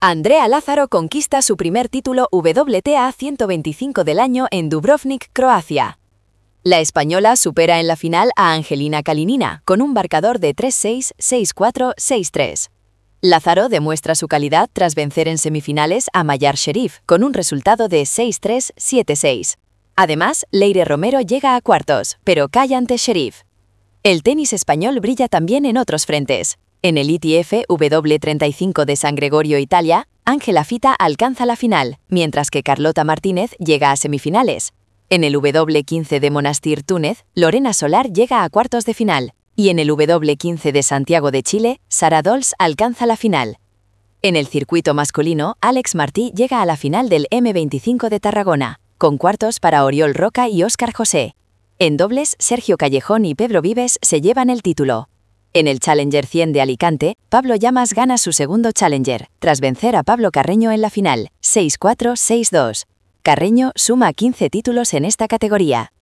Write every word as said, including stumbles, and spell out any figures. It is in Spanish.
Andrea Lázaro conquista su primer título W T A ciento veinticinco del año en Dubrovnik, Croacia. La española supera en la final a Angelina Kalinina con un marcador de tres seis, seis cuatro, seis tres. Lázaro demuestra su calidad tras vencer en semifinales a Mayar Sherif con un resultado de seis tres, siete seis. Además, Leire Romero llega a cuartos, pero cae ante Sherif. El tenis español brilla también en otros frentes. En el I T F W treinta y cinco de San Gregorio, Italia, Ángela Fita alcanza la final, mientras que Carlota Martínez llega a semifinales. En el W quince de Monastir, Túnez, Lorena Solar llega a cuartos de final. Y en el W quince de Santiago de Chile, Sara Dols alcanza la final. En el circuito masculino, Alex Martí llega a la final del M veinticinco de Tarragona, con cuartos para Oriol Roca y Óscar José. En dobles, Sergio Callejón y Pedro Vives se llevan el título. En el Challenger cien de Alicante, Pablo Llamas gana su segundo Challenger, tras vencer a Pablo Carreño en la final, seis cuatro, seis dos. Carreño suma quince títulos en esta categoría.